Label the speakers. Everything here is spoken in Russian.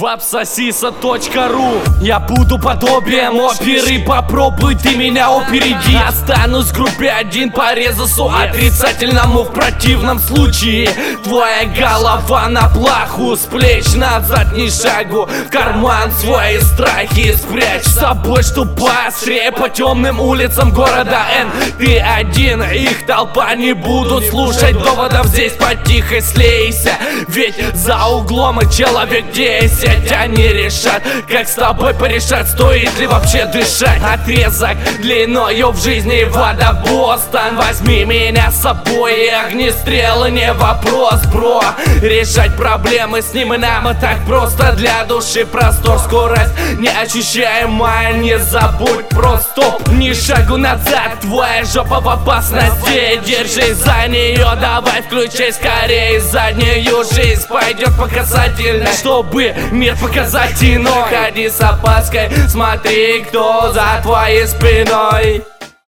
Speaker 1: Вапсосиса.ру. Я буду подобием оперы, попробуй ты меня опереди. Я останусь в группе один по резусу отрицательному. В противном случае твоя голова на плаху. С плеч назад ни шагу, в карман свои страхи спрячь с собой, чтоб быстрее по темным улицам города Н. Ты один, их толпа не будут слушать доводов, здесь потихо слейся. Ведь за углом и человек 10, они решат, как с тобой порешать, стоит ли вообще дышать. Отрезок длиною в жизни вода Бостон. Возьми меня с собой, и огнестрелы не вопрос, бро. Решать проблемы с ним и нам и так просто. Для души простор, скорость неощущаемая, не забудь про стоп. Ни шагу назад, твоя жопа в опасности. Держись за нее, давай включай скорее заднюю. Жизнь пойдет по касательной, чтобы мир показать иной. Ходи с опаской, смотри, кто за твоей спиной.